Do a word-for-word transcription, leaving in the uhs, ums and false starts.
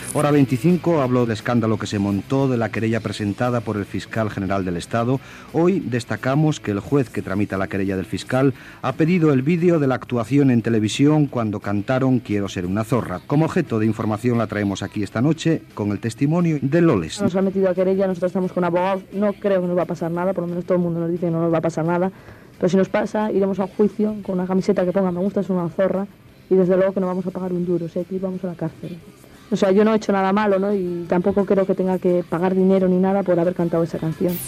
Hora veinticinco habló del escándalo que se montó, de la querella presentada por el fiscal general del Estado. Hoy destacamos que el juez que tramita la querella del fiscal ha pedido el vídeo de la actuación en televisión cuando cantaron Quiero ser una zorra. Como objeto de información la traemos aquí esta noche con el testimonio de Loles. Nos ha metido a querella, nosotros estamos con abogados, no creo que nos va a pasar nada, por lo menos todo el mundo nos dice que no nos va a pasar nada, pero si nos pasa iremos a un juicio con una camiseta que ponga me gusta es una zorra y desde luego que no vamos a pagar un duro, o sea, aquí vamos a la cárcel. O sea, yo no he hecho nada malo, ¿no? Y tampoco creo que tenga que pagar dinero ni nada por haber cantado esa canción.